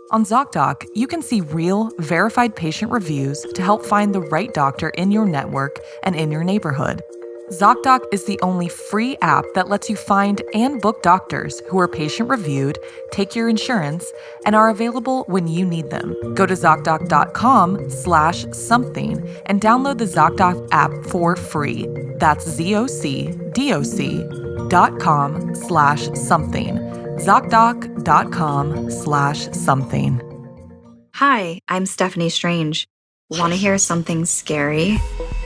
On ZocDoc, you can see real, verified patient reviews to help find the right doctor in your network and in your neighborhood. ZocDoc is the only free app that lets you find and book doctors who are patient reviewed, take your insurance, and are available when you need them. Go to ZocDoc.com/something and download the ZocDoc app for free. That's ZocDoc.com/something. ZocDoc.com/something. Hi, I'm Stephanie Strange. Want to hear something scary?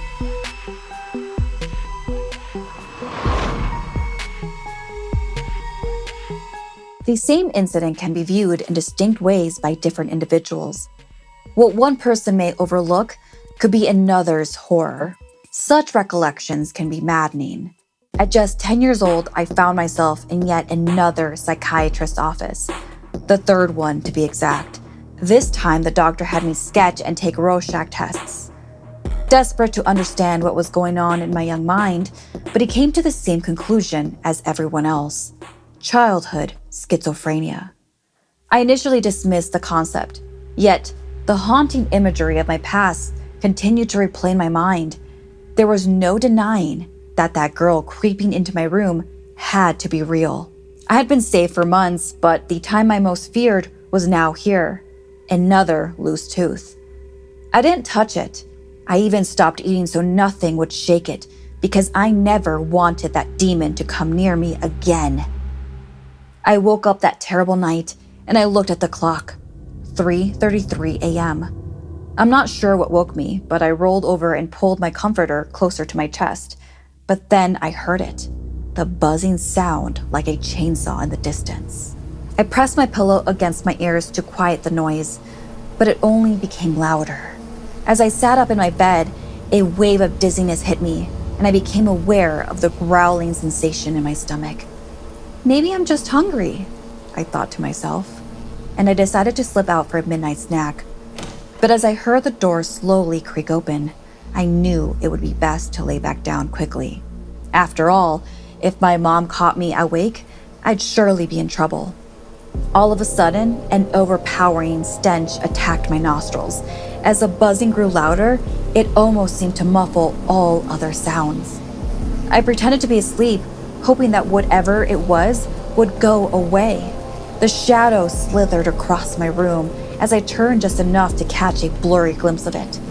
The same incident can be viewed in distinct ways by different individuals. What one person may overlook could be another's horror. Such recollections can be maddening. At just 10 years old, I found myself in yet another psychiatrist's office, the third one to be exact. This time, the doctor had me sketch and take Rorschach tests. Desperate to understand what was going on in my young mind, but he came to the same conclusion as everyone else: childhood schizophrenia. I initially dismissed the concept, yet the haunting imagery of my past continued to replay in my mind. There was no denying that girl creeping into my room had to be real. I had been safe for months, but the time I most feared was now here. Another loose tooth. I didn't touch it. I even stopped eating so nothing would shake it, because I never wanted that demon to come near me again. I woke up that terrible night and I looked at the clock. 3:33 a.m. I'm not sure what woke me, but I rolled over and pulled my comforter closer to my chest. But then I heard it, the buzzing sound like a chainsaw in the distance. I pressed my pillow against my ears to quiet the noise, but it only became louder. As I sat up in my bed, a wave of dizziness hit me, and I became aware of the growling sensation in my stomach. Maybe I'm just hungry, I thought to myself, and I decided to slip out for a midnight snack. But as I heard the door slowly creak open, I knew it would be best to lay back down quickly. After all, if my mom caught me awake, I'd surely be in trouble. All of a sudden, an overpowering stench attacked my nostrils. As the buzzing grew louder, it almost seemed to muffle all other sounds. I pretended to be asleep, hoping that whatever it was would go away. The shadow slithered across my room as I turned just enough to catch a blurry glimpse of it.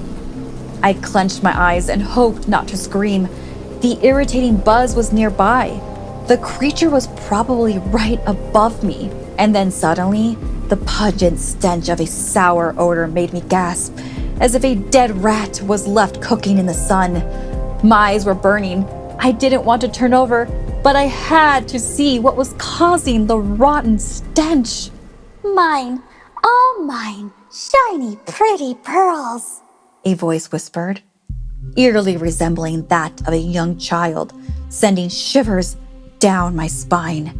I clenched my eyes and hoped not to scream. The irritating buzz was nearby. The creature was probably right above me. And then suddenly, the pungent stench of a sour odor made me gasp, as if a dead rat was left cooking in the sun. My eyes were burning. I didn't want to turn over, but I had to see what was causing the rotten stench. Mine, all mine, shiny, pretty pearls, a voice whispered, eerily resembling that of a young child, sending shivers down my spine.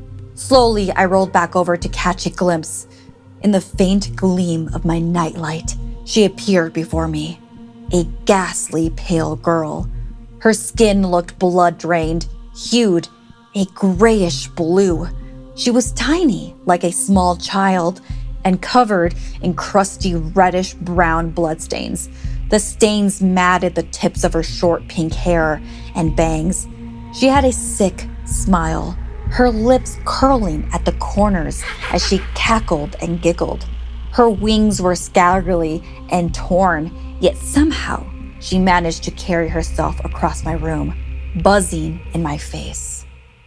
Slowly, I rolled back over to catch a glimpse. In the faint gleam of my nightlight, she appeared before me, a ghastly pale girl. Her skin looked blood-drained, hued, a grayish blue. She was tiny, like a small child, and covered in crusty reddish-brown bloodstains. The stains matted the tips of her short pink hair and bangs. She had a sick smile, her lips curling at the corners as she cackled and giggled. Her wings were scraggly and torn, yet somehow she managed to carry herself across my room, buzzing in my face.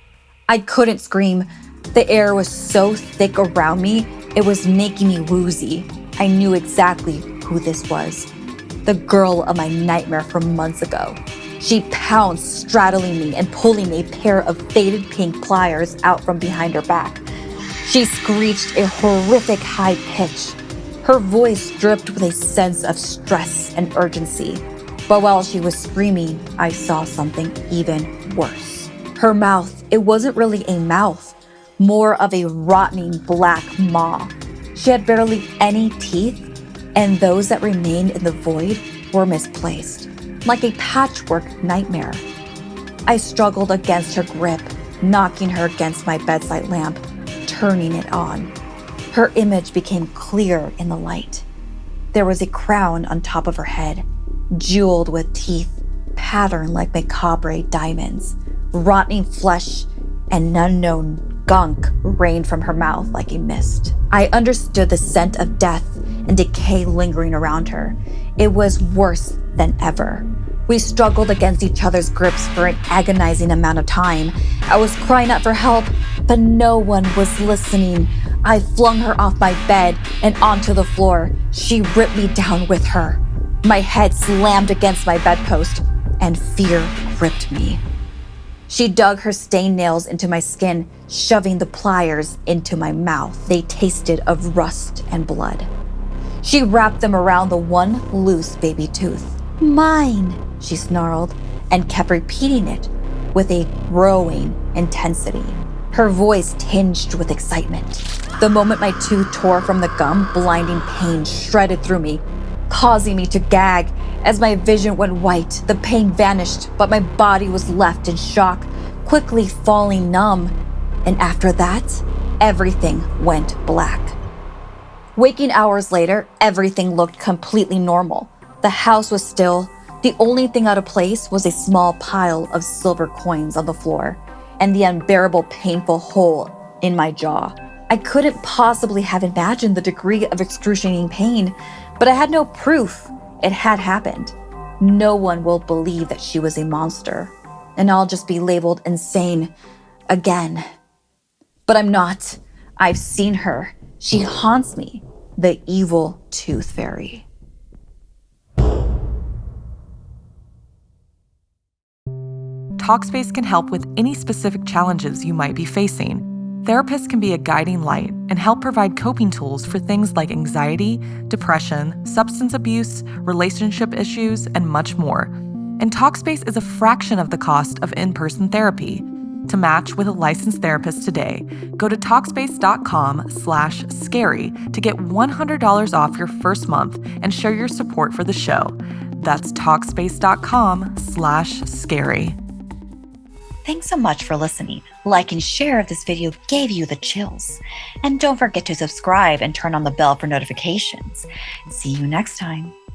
I couldn't scream. The air was so thick around me, it was making me woozy. I knew exactly who this was. The girl of my nightmare from months ago. She pounced, straddling me and pulling a pair of faded pink pliers out from behind her back. She screeched a horrific high pitch. Her voice dripped with a sense of stress and urgency. But while she was screaming, I saw something even worse. Her mouth, it wasn't really a mouth, more of a rotting black maw. She had barely any teeth, and those that remained in the void were misplaced, like a patchwork nightmare. I struggled against her grip, knocking her against my bedside lamp, turning it on. Her image became clear in the light. There was a crown on top of her head, jeweled with teeth, patterned like macabre diamonds. Rotting flesh and unknown gunk rained from her mouth like a mist. I understood the scent of death and decay lingering around her. It was worse than ever. We struggled against each other's grips for an agonizing amount of time. I was crying out for help, but no one was listening. I flung her off my bed and onto the floor. She ripped me down with her. My head slammed against my bedpost, and fear gripped me. She dug her stained nails into my skin, shoving the pliers into my mouth. They tasted of rust and blood. She wrapped them around the one loose baby tooth. "Mine," she snarled, and kept repeating it with a growing intensity. Her voice tinged with excitement. The moment my tooth tore from the gum, blinding pain shredded through me, causing me to gag. As my vision went white, the pain vanished, but my body was left in shock, quickly falling numb. And after that, everything went black. Waking hours later, everything looked completely normal. The house was still. The only thing out of place was a small pile of silver coins on the floor and the unbearable painful hole in my jaw. I couldn't possibly have imagined the degree of excruciating pain, but I had no proof it had happened. No one will believe that she was a monster, and I'll just be labeled insane again. But I'm not. I've seen her. She haunts me, the evil Tooth Fairy. Talkspace can help with any specific challenges you might be facing. Therapists can be a guiding light and help provide coping tools for things like anxiety, depression, substance abuse, relationship issues, and much more. And Talkspace is a fraction of the cost of in-person therapy. To match with a licensed therapist today, go to Talkspace.com/scary to get $100 off your first month and show your support for the show. That's Talkspace.com/scary. Thanks so much for listening. Like and share if this video gave you the chills. And don't forget to subscribe and turn on the bell for notifications. See you next time.